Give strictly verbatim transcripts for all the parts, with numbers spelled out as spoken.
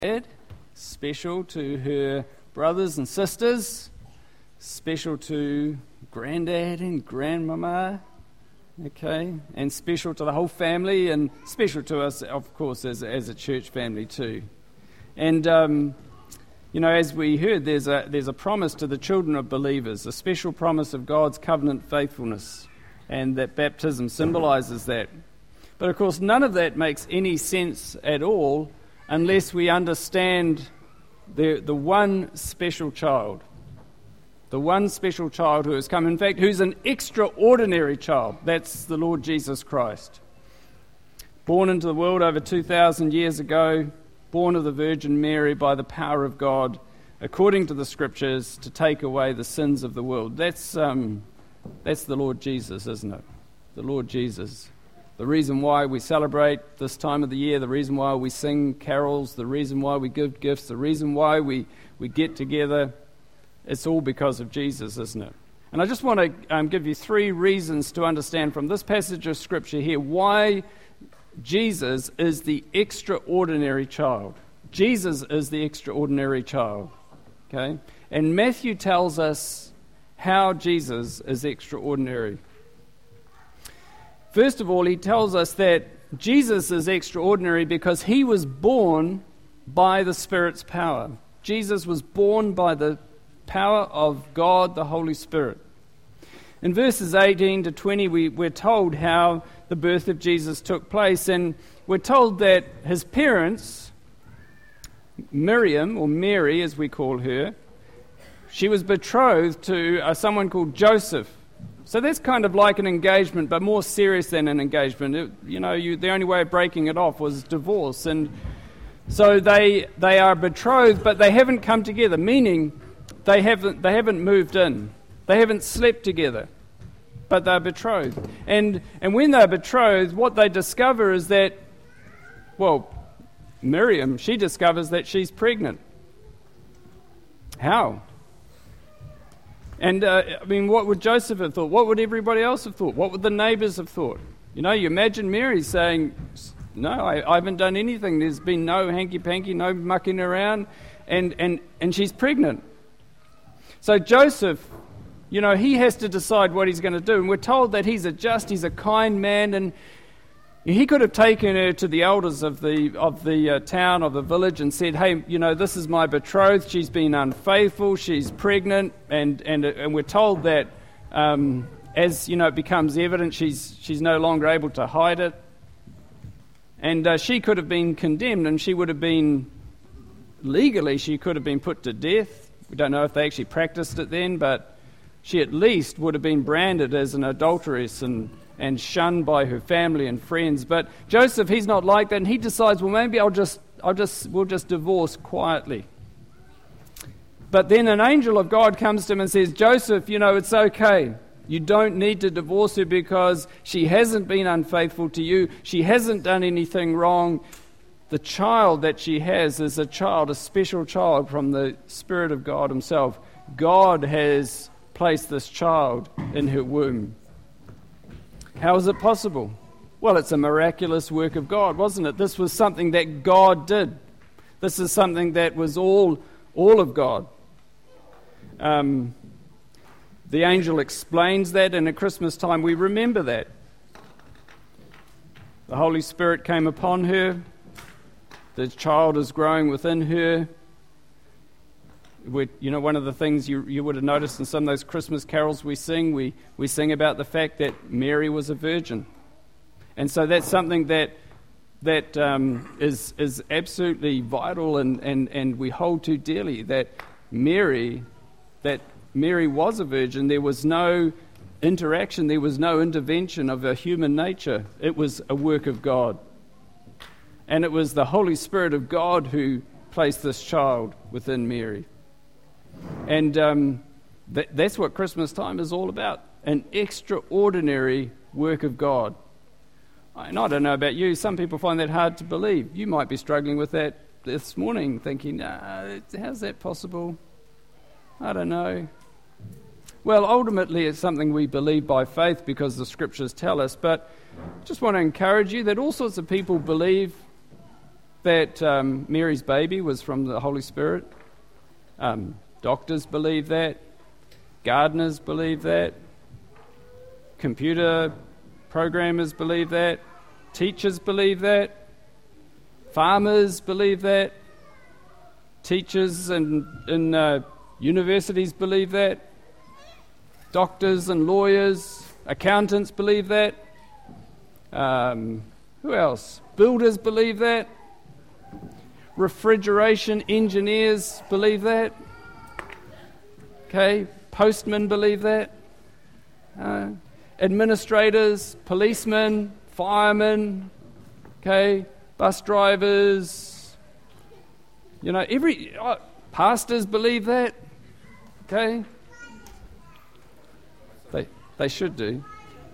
Special to her brothers and sisters, special to granddad and grandmama, okay, and special to the whole family, and special to us, of course, as, as a church family too. And, um, you know, as we heard, there's a, there's a promise to the children of believers, a special promise of God's covenant faithfulness, and that baptism symbolizes that. But, of course, none of that makes any sense at all unless we understand the the one special child, the one special child who has come, in fact, who's an extraordinary child. That's the Lord Jesus Christ. Born into the world over two thousand years ago, born of the Virgin Mary by the power of God, according to the Scriptures, to take away the sins of the world. That's, um, that's the Lord Jesus, isn't it? The Lord Jesus. The reason why we celebrate this time of the year, the reason why we sing carols, the reason why we give gifts, the reason why we, we get together, it's all because of Jesus, isn't it? And I just want to um, give you three reasons to understand from this passage of Scripture here why Jesus is the extraordinary child. Jesus is the extraordinary child, okay? And Matthew tells us how Jesus is extraordinary. First of all, he tells us that Jesus is extraordinary because he was born by the Spirit's power. Jesus was born by the power of God, the Holy Spirit. In verses eighteen to twenty, we, we're told how the birth of Jesus took place, and we're told that his parents, Miriam, or Mary as we call her, she was betrothed to uh, someone called Joseph. So that's kind of like an engagement, but more serious than an engagement. It, you know, you, the only way of breaking it off was divorce. And so they they are betrothed, but they haven't come together, meaning they haven't they haven't moved in. They haven't slept together, but they're betrothed. And and when they're betrothed, what they discover is that, well, Miriam, she discovers that she's pregnant. How? And, uh, I mean, what would Joseph have thought? What would everybody else have thought? What would the neighbours have thought? You know, you imagine Mary saying, no, I, I haven't done anything. There's been no hanky-panky, no mucking around, and, and, and she's pregnant. So Joseph, you know, he has to decide what he's going to do. And we're told that he's a just, he's a kind man, and he could have taken her to the elders of the of the uh, town, of the village, and said, hey, you know, this is my betrothed, she's been unfaithful, she's pregnant, and and, and we're told that um, as, you know, it becomes evident, she's she's no longer able to hide it. And uh, she could have been condemned, and she would have been, legally, she could have been put to death. We don't know if they actually practiced it then, but she at least would have been branded as an adulteress and and shunned by her family and friends. But Joseph, he's not like that, and he decides, well, maybe I'll just, I'll just, we'll just divorce quietly. But then an angel of God comes to him and says, Joseph, you know, it's okay. You don't need to divorce her because she hasn't been unfaithful to you. She hasn't done anything wrong. The child that she has is a child, a special child from the Spirit of God himself. God has placed this child in her womb. How is it possible? Well, it's a miraculous work of God, wasn't it? This was something that God did. This is something that was all, all of God. Um, the angel explains that, and at Christmas time we remember that. The Holy Spirit came upon her. The child is growing within her. We, you know, one of the things you, you would have noticed in some of those Christmas carols we sing, we, we sing about the fact that Mary was a virgin. And so that's something that that um, is is absolutely vital and, and, and we hold to dearly, that Mary, that Mary was a virgin. There was no interaction, there was no intervention of a human nature. It was a work of God. And it was the Holy Spirit of God who placed this child within Mary. And um, th- that's what Christmas time is all about, an extraordinary work of God. And I don't know about you, some people find that hard to believe. You might be struggling with that this morning, thinking, nah, how's that possible? I don't know. Well, ultimately it's something we believe by faith because the Scriptures tell us, but I just want to encourage you that all sorts of people believe that um, Mary's baby was from the Holy Spirit. Um, doctors believe that. Gardeners believe that. Computer programmers believe that. Teachers believe that. Farmers believe that. Teachers in, in uh, universities believe that. Doctors and lawyers, accountants believe that. Um, who else? Builders believe that. Refrigeration engineers believe that. Okay, postmen believe that. Uh, administrators, policemen, firemen, okay, bus drivers, you know, every uh, pastors believe that. Okay, they they should do.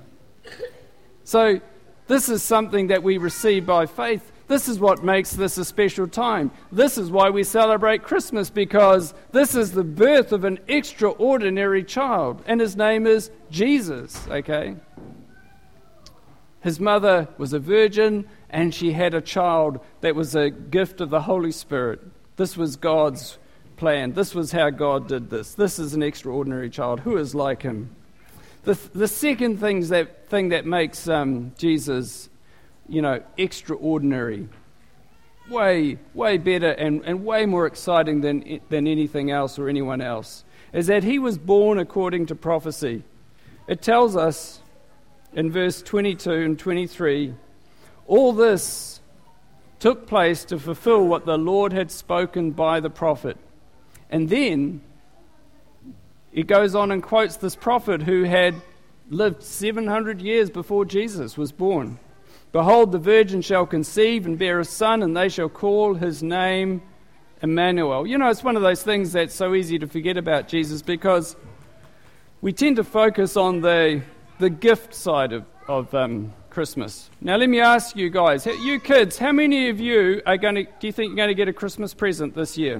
So this is something that we receive by faith. This is what makes this a special time. This is why we celebrate Christmas, because this is the birth of an extraordinary child, and his name is Jesus, okay? His mother was a virgin, and she had a child that was a gift of the Holy Spirit. This was God's plan. This was how God did this. This is an extraordinary child. Who is like him? The, the second things that, thing that makes um, Jesus, you know, extraordinary, way, way better and, and way more exciting than, than anything else or anyone else, is that he was born according to prophecy. It tells us in verse twenty-two and twenty-three, all this took place to fulfill what the Lord had spoken by the prophet. And then it goes on and quotes this prophet who had lived seven hundred years before Jesus was born. Behold, the virgin shall conceive and bear a son, and they shall call his name Emmanuel. You know, it's one of those things that's so easy to forget about Jesus, because we tend to focus on the the gift side of, of um, Christmas. Now, let me ask you guys, you kids, how many of you are going to, do you think you're going to get a Christmas present this year?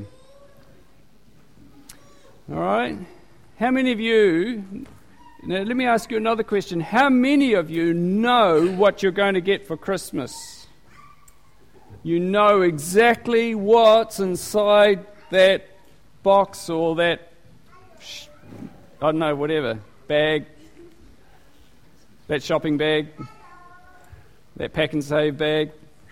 All right. How many of you, now let me ask you another question. How many of you know what you're going to get for Christmas? You know exactly what's inside that box or that, I don't know, whatever, bag, that shopping bag, that pack and save bag.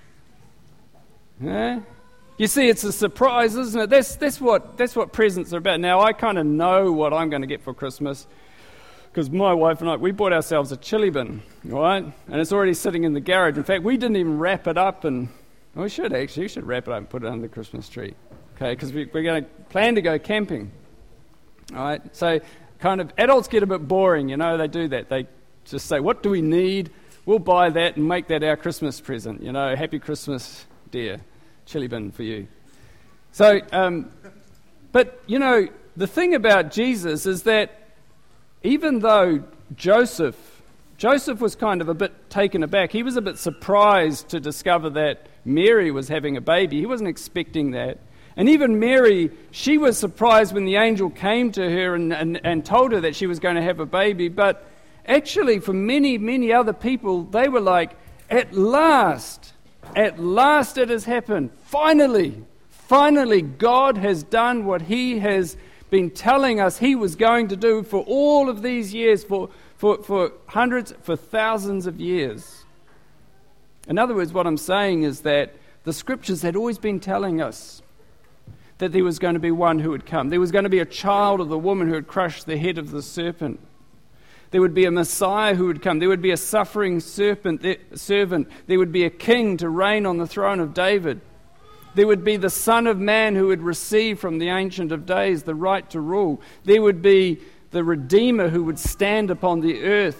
Huh? You see, it's a surprise, isn't it? That's that's what that's what presents are about. Now, I kind of know what I'm going to get for Christmas, because my wife and I, we bought ourselves a chili bin, right? And it's already sitting in the garage. In fact, we didn't even wrap it up, and well, we should actually. We should wrap it up and put it under the Christmas tree, okay? Because we, we're going to plan to go camping, all right? So, kind of adults get a bit boring, you know. They do that. They just say, "What do we need? We'll buy that and make that our Christmas present." You know, happy Christmas, dear. Chili bin for you. So, um, but, you know, the thing about Jesus is that even though Joseph, Joseph was kind of a bit taken aback, he was a bit surprised to discover that Mary was having a baby. He wasn't expecting that. And even Mary, she was surprised when the angel came to her and, and, and told her that she was going to have a baby. But actually, for many, many other people, they were like, at last, At last it has happened. Finally, finally God has done what he has been telling us he was going to do for all of these years, for, for, for hundreds, for thousands of years. In other words, what I'm saying is that the scriptures had always been telling us that there was going to be one who would come. There was going to be a child of the woman who would crush the head of the serpent. There would be a Messiah who would come. There would be a suffering serpent, servant. There would be a king to reign on the throne of David. There would be the Son of Man who would receive from the Ancient of Days the right to rule. There would be the Redeemer who would stand upon the earth,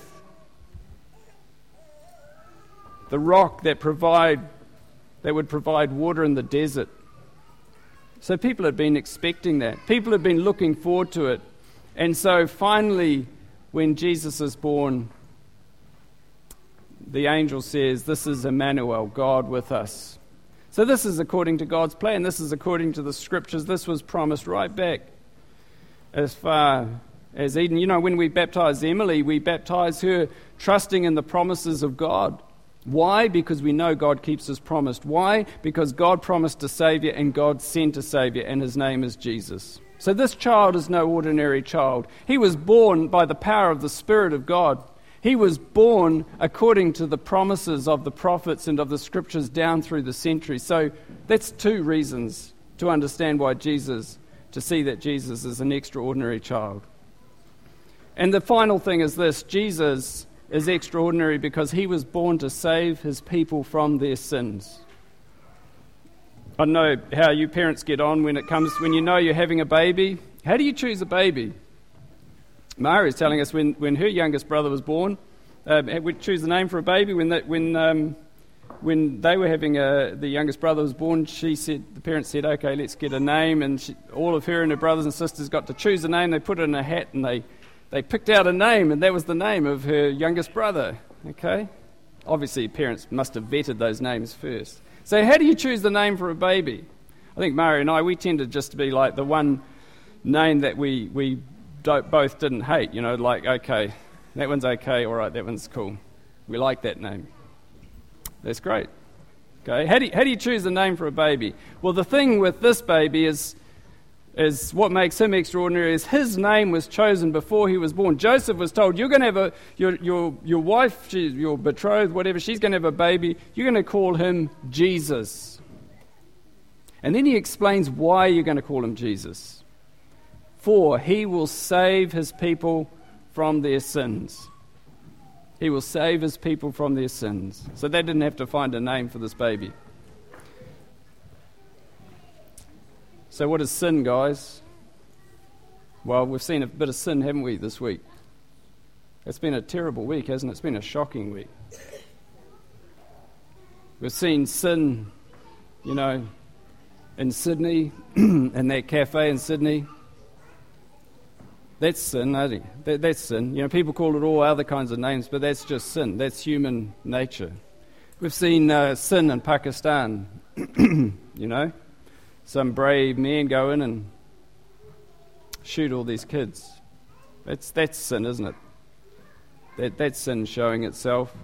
the rock that provide that would provide water in the desert. So people had been expecting that. People had been looking forward to it. And so finally, when Jesus is born, the angel says, "This is Emmanuel, God with us." So this is according to God's plan. This is according to the scriptures. This was promised right back as far as Eden. You know, when we baptize Emily, we baptize her trusting in the promises of God. Why? Because we know God keeps his promise. Why? Because God promised a Saviour and God sent a Saviour, and his name is Jesus. So this child is no ordinary child. He was born by the power of the Spirit of God. He was born according to the promises of the prophets and of the scriptures down through the centuries. So that's two reasons to understand why Jesus, to see that Jesus is an extraordinary child. And the final thing is this: Jesus is extraordinary because he was born to save his people from their sins. I don't know how you parents get on when it comes, when you know you're having a baby. How do you choose a baby? Mara is telling us when, when her youngest brother was born, uh, we choose the name for a baby. When that, when um, when they were having a, the youngest brother was born, she said, the parents said, okay, let's get a name. And she, all of her and her brothers and sisters got to choose a name. They put it in a hat and they, they picked out a name, and that was the name of her youngest brother. Okay? Obviously, parents must have vetted those names first. So how do you choose the name for a baby? I think Mari and I, we tended just to be like the one name that we, we don't, both didn't hate. You know, like, okay, that one's okay, all right, that one's cool. We like that name. That's great. Okay, how do you, how do you choose a name for a baby? Well, the thing with this baby is, is what makes him extraordinary is his name was chosen before he was born. Joseph was told, you're going to have a, your your your wife, she, your betrothed, whatever, she's going to have a baby. You're going to call him Jesus. And then he explains why you're going to call him Jesus. For he will save his people from their sins. He will save his people from their sins. So they didn't have to find a name for this baby. So what is sin, guys? Well, we've seen a bit of sin, haven't we, this week? It's been a terrible week, hasn't it? It's been a shocking week. We've seen sin, you know, in Sydney, in that cafe in Sydney. That's sin, isn't it? That, that's sin. You know, people call it all other kinds of names, but that's just sin. That's human nature. We've seen uh, sin in Pakistan, you know. Some brave men go in and shoot all these kids. That's that's sin, isn't it? That that's sin showing itself.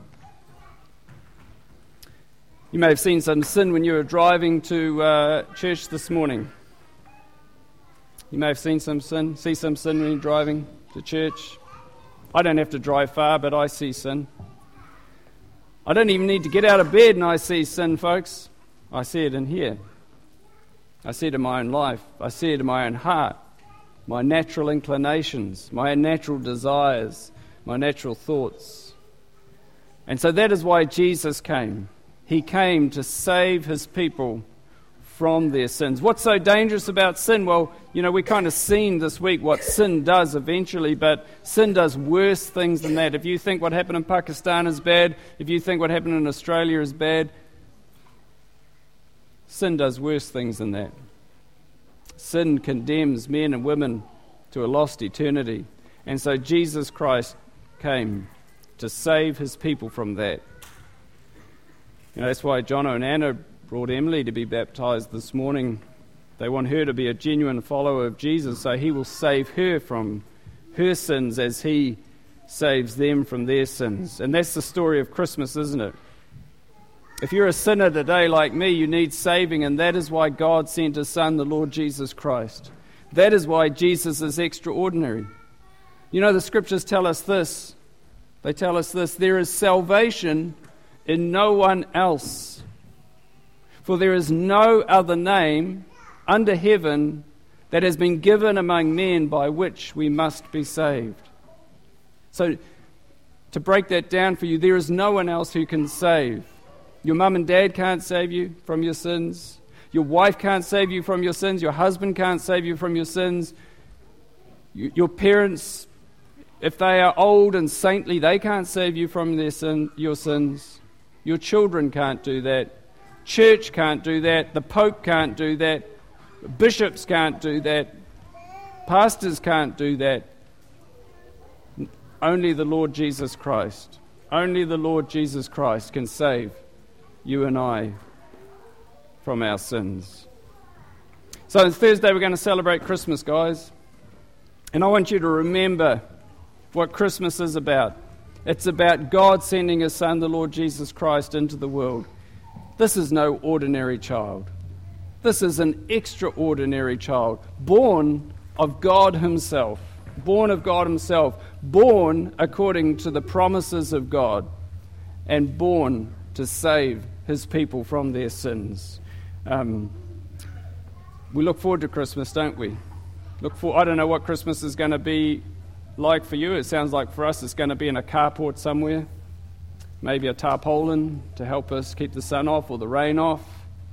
You may have seen some sin when you were driving to uh, church this morning. You may have seen some sin, see some sin when you're driving to church. I don't have to drive far, but I see sin. I don't even need to get out of bed and I see sin, folks. I see it in here. I see it in my own life. I see it in my own heart, my natural inclinations, my natural desires, my natural thoughts. And so that is why Jesus came. He came to save his people from their sins. What's so dangerous about sin? Well, you know, we kind of seen this week what sin does eventually, but sin does worse things than that. If you think what happened in Pakistan is bad, if you think what happened in Australia is bad, sin does worse things than that. Sin condemns men and women to a lost eternity. And so Jesus Christ came to save his people from that. You know, that's why Jono and Anna brought Emily to be baptized this morning. They want her to be a genuine follower of Jesus, so he will save her from her sins as he saves them from their sins. And that's the story of Christmas, isn't it? If you're a sinner today like me, you need saving, and that is why God sent his Son, the Lord Jesus Christ. That is why Jesus is extraordinary. You know, the scriptures tell us this. They tell us this: there is salvation in no one else. For there is no other name under heaven that has been given among men by which we must be saved. So, to break that down for you, there is no one else who can save. Your mum and dad can't save you from your sins. Your wife can't save you from your sins. Your husband can't save you from your sins. Your parents, if they are old and saintly, they can't save you from their sin, your sins. Your children can't do that. Church can't do that. The Pope can't do that. Bishops can't do that. Pastors can't do that. Only the Lord Jesus Christ. Only the Lord Jesus Christ can save you and I from our sins. So on Thursday we're going to celebrate Christmas, guys. And I want you to remember what Christmas is about. It's about God sending his Son, the Lord Jesus Christ, into the world. This is no ordinary child. This is an extraordinary child, born of God himself, born of God himself, born according to the promises of God, and born to save his people from their sins. Um, we look forward to Christmas, don't we? Look for. I don't know what Christmas is going to be like for you. It sounds like for us it's going to be in a carport somewhere, maybe a tarpaulin to help us keep the sun off or the rain off.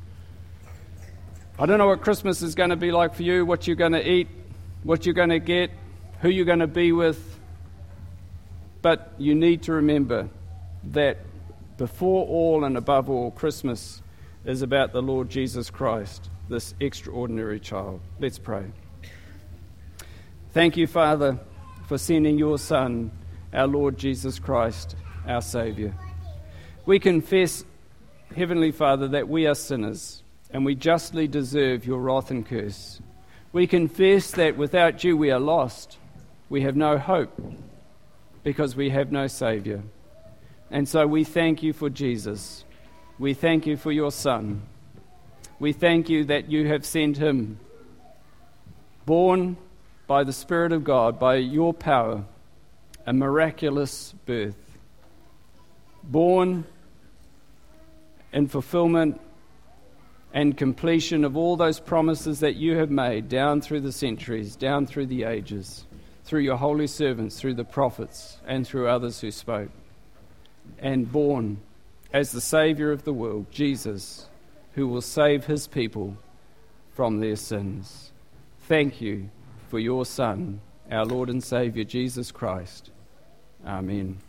I don't know what Christmas is going to be like for you, what you're going to eat, what you're going to get, who you're going to be with. But you need to remember that before all and above all, Christmas is about the Lord Jesus Christ, this extraordinary child. Let's pray. Thank you, Father, for sending your Son, our Lord Jesus Christ, our Saviour. We confess, Heavenly Father, that we are sinners and we justly deserve your wrath and curse. We confess that without you we are lost. We have no hope because we have no Saviour. And so we thank you for Jesus. We thank you for your Son. We thank you that you have sent him, born by the Spirit of God, by your power, a miraculous birth, born in fulfillment and completion of all those promises that you have made down through the centuries, down through the ages, through your holy servants, through the prophets, and through others who spoke, and born as the Saviour of the world, Jesus, who will save his people from their sins. Thank you for your Son, our Lord and Saviour, Jesus Christ. Amen.